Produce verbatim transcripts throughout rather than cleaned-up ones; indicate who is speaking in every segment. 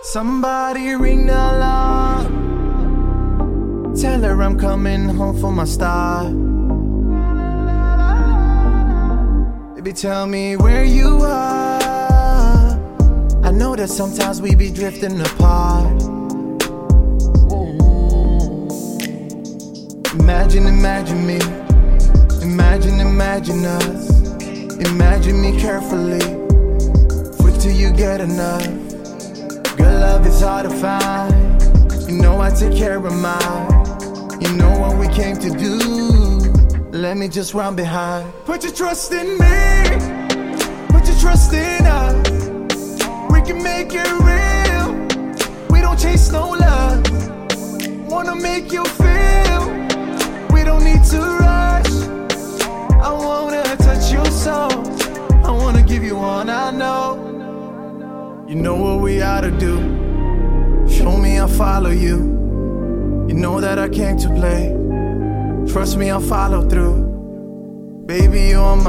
Speaker 1: Somebody ring the alarm. Tell her I'm coming home for my star. Baby, tell me where you are. I know that sometimes we be drifting apart. Imagine, imagine me. Imagine, imagine us. Imagine me carefully. Wait till you get enough. Good love is hard to find. You know I take care of mine. You know what we came to do. Let me just run behind. Put your trust in me. Put your trust in us. We can make it real. We don't chase no love. Wanna make you feel. We don't need to rush. I wanna touch your soul. I wanna give you all I know. You know what we ought to do. Show me I'll follow you. You know that I came to play. Trust me, I'll follow through. Baby, you on my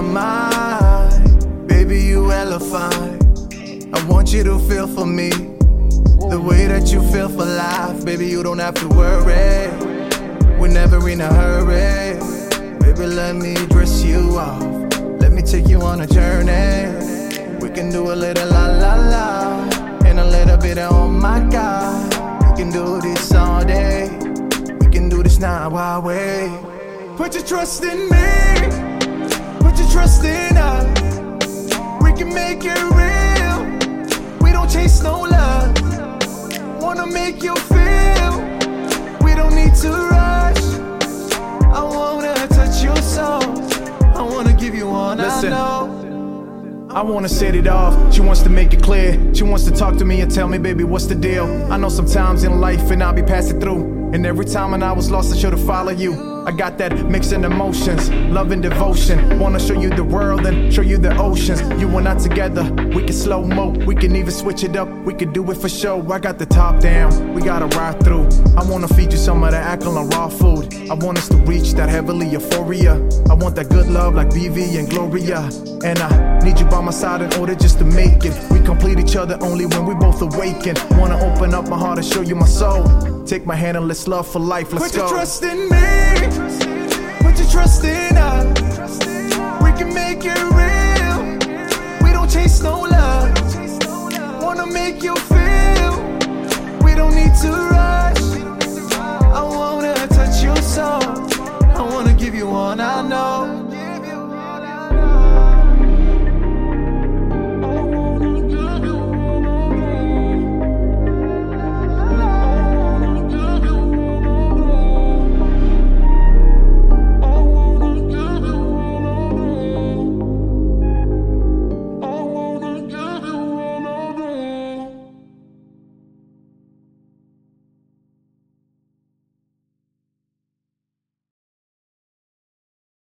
Speaker 1: mind. Baby, you hella fine. I want you to feel for me the way that you feel for life. Baby, you don't have to worry. We're never in a hurry. Baby, let me dress you off. Let me take you on a journey. We can do a little la la la and a little bit of oh my God. We can do this all day. We can do this now while we. Put your trust in me. Put your trust in us. We can make it real. We don't chase no love. Wanna make you feel. We don't need to rush. I wanna touch your soul. I wanna give you all
Speaker 2: Listen.
Speaker 1: I know.
Speaker 2: I wanna set it off, she wants to make it clear. She wants to talk to me and tell me, baby, what's the deal? I know sometimes in life and I'll be passing through. And every time when I was lost, I should've followed you. I got that mixing emotions, love and devotion. Wanna show you the world and show you the oceans. You and I together, we can slow-mo. We can even switch it up, we can do it for show. I got the top down, we gotta ride through. I wanna feed you some of that alkaline raw food. I want us to reach that heavenly euphoria. I want that good love like B V and Gloria. And I need you by my side in order just to make it. We complete each other only when we both awaken. Wanna open up my heart and show you my soul. Take my hand and let's love for life, let's
Speaker 1: Put
Speaker 2: go.
Speaker 1: your trust in me. Put your trust in us. We can make it real. We don't chase no love. Wanna make you feel. We don't need to